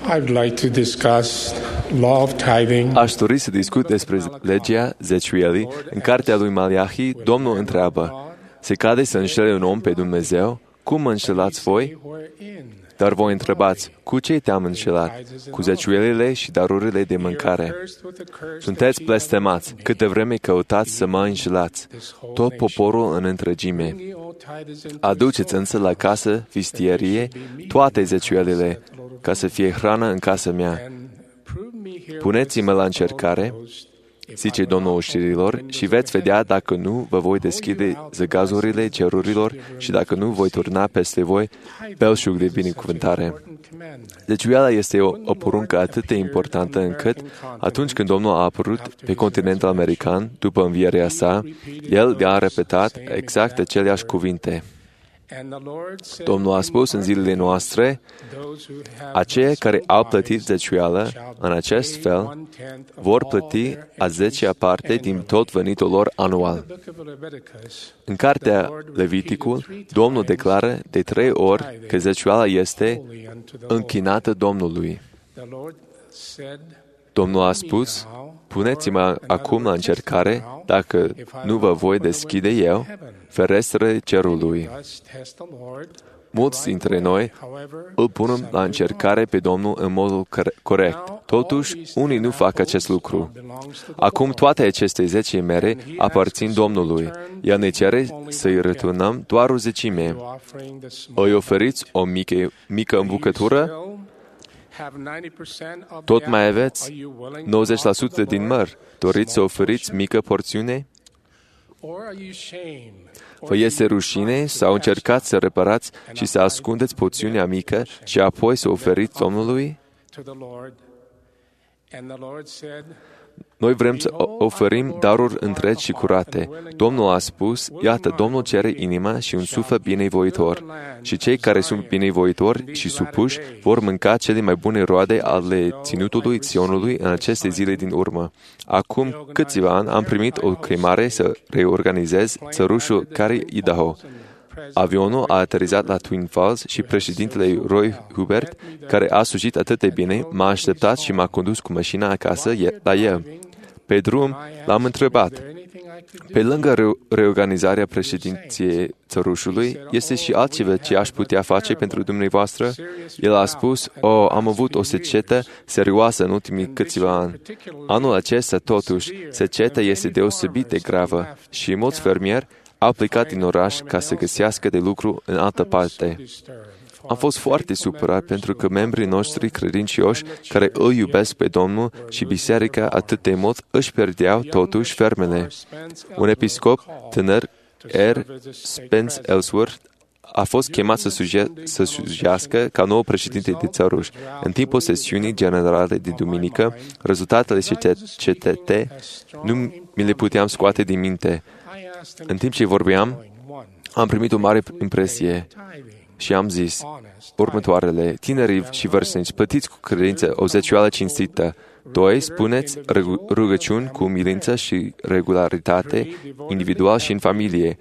I'd like to discuss law of tithing. Aș dori să discut despre legea zeciuielii. În cartea lui Maleahi, Domnul întreabă: se cade să înșele un om pe Dumnezeu? Cum mă înșelați voi? Dar voi întrebați: cu ce te-am înșelat? Cu zeciuielile și darurile de mâncare. Sunteți blestemați, câte vreme căutați să mă înșelați, tot poporul în întregime. Aduceți însă la casă vistierie toate zeciuielile, ca să fie hrană în casa mea. Puneți-mă la încercare, zice Domnul oștirilor, și veți vedea dacă nu vă voi deschide zăgazurile cerurilor și dacă nu voi turna peste voi belșug de binecuvântare. Zeciuiala este o poruncă atât de importantă încât, atunci când Domnul a apărut pe continentul american, după învierea sa, El le-a repetat exact aceleași cuvinte. Domnul a spus în zilele noastre: aceia care au plătit zeciuială în acest fel vor plăti a 10-a parte din tot venitul lor anual. În cartea Leviticul, Domnul declară de 3 ori că zeciuiala este închinată Domnului. Domnul a spus: puneți-mă acum la încercare, dacă nu vă voi deschide eu ferestrele cerului. Mulți dintre noi îl punem la încercare pe Domnul în modul corect. Totuși, unii nu fac acest lucru. Acum toate aceste 10 mere aparțin Domnului. El ne cere să-i returnăm doar o zecime. Îi oferiți o mică îmbucătură? Tot mai aveți 90% din măr. Doriți să oferiți mică porțiune? Vă este rușine sau încercați să reparați și să ascundeți porțiunea mică și apoi să oferiți Domnului? Noi vrem să oferim daruri întregi și curate. Domnul a spus: iată, Domnul cere inima și un suflet binevoitor. Și cei care sunt binevoitori și supuși vor mânca cele mai bune roade ale ținutului Sionului în aceste zile din urmă. Acum câțiva ani am primit o chemare să reorganizez țărușul Cary, Idaho. Avionul a aterizat la Twin Falls și președintele Roy Hubert, care a slujit atât de bine, m-a așteptat și m-a condus cu mașina acasă la el. Pe drum l-am întrebat: pe lângă reorganizarea președinției țărușului, este și altceva ce aș putea face pentru dumneavoastră? El a spus: am avut o secetă serioasă în ultimii câțiva ani. Anul acesta, totuși, seceta este deosebit de gravă și mulți fermieri au plecat din oraș ca să găsească de lucru în altă parte. Am fost foarte supărat pentru că membrii noștri credincioși, care îl iubesc pe Domnul și biserica atât de mult, își pierdeau totuși fermele. Un episcop tânăr, R. Spence Ellsworth, a fost chemat să slujească ca nou președinte de țăruș. În timpul sesiunii generale de duminică, rezultatele CTT nu mi le puteam scoate din minte. În timp ce vorbeam, am primit o mare impresie și am zis următoarele: tinerii și vârstnici, plătiți cu credință o zeciuială cinstită. 2. Spuneți rugăciuni cu umilință și regularitate, individual și în familie.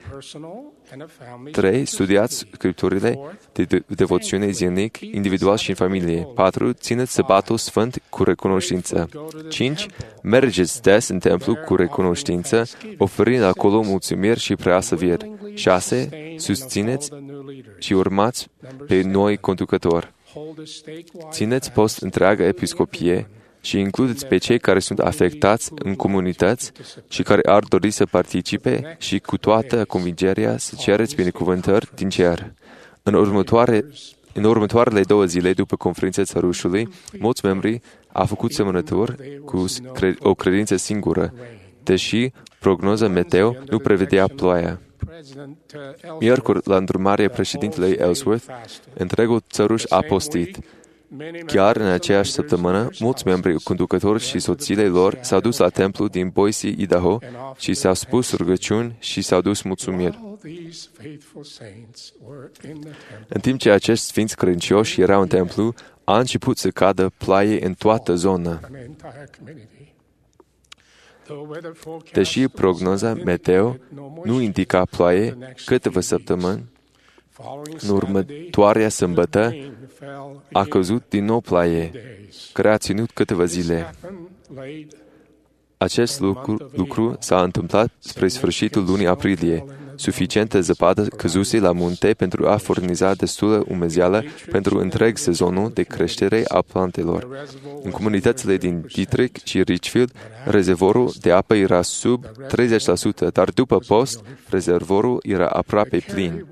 3. Studiați scripturile de devoțiune zilnic, individual și în familie. 4. Țineți săbatul sfânt cu recunoștință. 5. Mergeți des în templu cu recunoștință, oferind acolo mulțumiri și preasăviri. 6. Susțineți și urmați pe noi conducători. Țineți post întreaga episcopie și includeți pe cei care sunt afectați în comunități și care ar dori să participe și cu toată convingerea să cereți binecuvântări din cer. În următoarele 2 zile după conferința țărușului, mulți membri au făcut semănături cu o credință singură, deși prognoza meteo nu prevedea ploaia. Miercuri, la îndrumarea președintelui Ellsworth, întregul țăruș a postit. Chiar în aceeași săptămână, mulți membri conducători și soțiile lor s-au dus la templu din Boise, Idaho, și s-au spus rugăciuni și s-au dus mulțumiri. În timp ce acești sfinți credincioși erau în templu, a început să cadă ploaie în toată zona. Deși prognoza meteo nu indica ploaie câteva săptămâni, În următoarea sâmbătă a căzut din nou ploaie, care a ținut câteva zile. Acest lucru s-a întâmplat spre sfârșitul lunii aprilie. Suficientă zăpadă căzuse la munte pentru a furniza destulă umezeală pentru întreg sezonul de creștere a plantelor. În comunitățile din Dietrich și Richfield, rezervorul de apă era sub 30%, dar după post, rezervorul era aproape plin.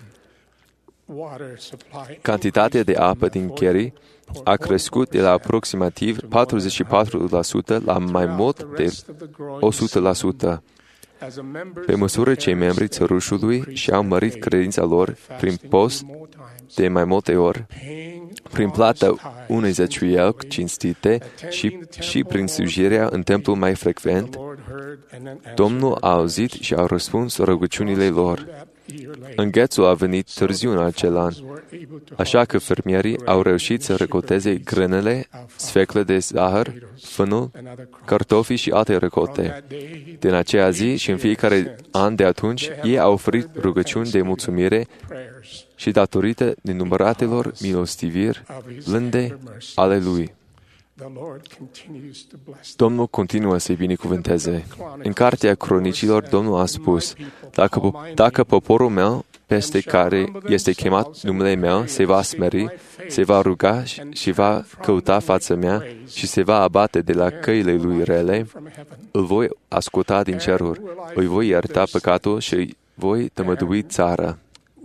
Cantitatea de apă din Kerry a crescut de la aproximativ 44% la mai mult de 100%. Pe măsură ce membrii țărușului și-au mărit credința lor prin post de mai multe ori, prin plata unei zeciuieli cinstite și prin slujirea în templul mai frecvent, Domnul a auzit și a răspuns rugăciunile lor. Înghețul a venit târziu în acel an, așa că fermierii au reușit să recolteze grânele, sfecle de zahăr, fânul, cartofii și alte recolte. Din aceea zi și în fiecare an de atunci, ei au oferit rugăciuni de mulțumire și datorită nenumăratelor milostiviri blânde ale Lui. Domnul continuă să-i binecuvânteze. În Cartea Cronicilor, Domnul a spus, dacă poporul meu, peste care este chemat numele meu, se va smeri, se va ruga și va căuta fața mea și se va abate de la căile lui rele, îl voi asculta din ceruri, îi voi ierta păcatul și îi voi tămădui țara.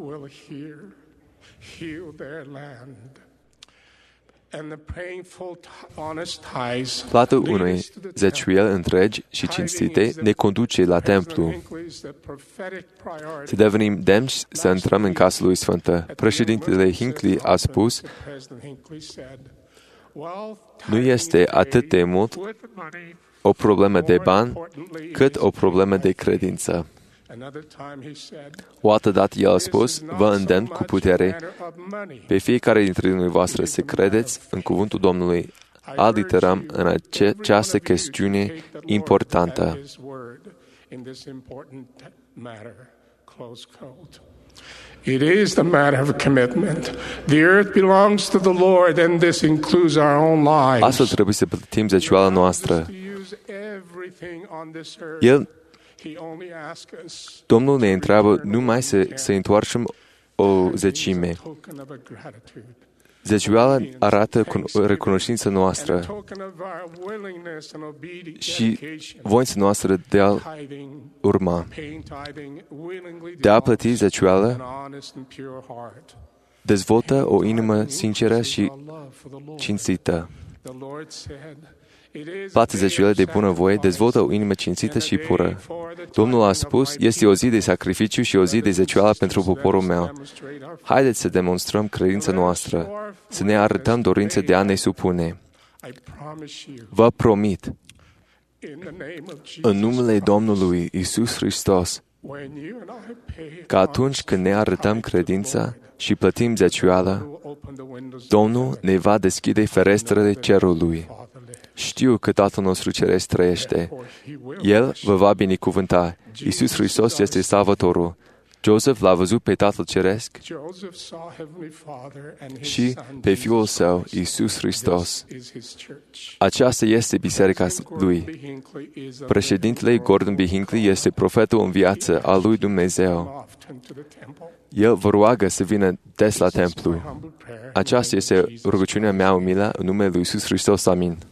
Platul unei zeciuieli întregi și cinstite ne conduce la templu. Să devenim demni să intrăm în casa lui Sfântă. Președintele Hinckley a spus, nu este atât de mult o problemă de bani, cât o problemă de credință. O altă dată el a spus, vă îndemn cu putere pe fiecare dintre dumneavoastră să credeți în cuvântul Domnului, aliterăm în această chestiune importantă. It is the matter of commitment. The earth belongs to the Lord, and this includes our own lives. Astfel trebuie să plătim zeciuiala noastră. Domnul ne întreabă numai să întoarcem o zecime. Zeciuiala arată recunoștința noastră și voința noastră de a urma. De a plăti zeciuiala dezvoltă o inimă sinceră și cinstită. Plata zeciuiala de bunăvoie dezvoltă o inimă cinstită și pură. Domnul a spus, este o zi de sacrificiu și o zi de zeciuială pentru poporul meu. Haideți să demonstrăm credința noastră, să ne arătăm dorința de a ne supune. Vă promit, în numele Domnului Iisus Hristos, că atunci când ne arătăm credința și plătim zeciuiala, Domnul ne va deschide ferestrele cerului. Știu că Tatăl nostru Ceresc trăiește. El vă va binecuvânta. Iisus Hristos este Salvatorul. Joseph l-a văzut pe Tatăl Ceresc și pe Fiul Său, Iisus Hristos. Aceasta este biserica lui. Președintele Gordon B. Hinckley este profetul în viață al lui Dumnezeu. El vă roagă să vină des la templu. Aceasta este rugăciunea mea umilă în numele lui Iisus Hristos. Amin.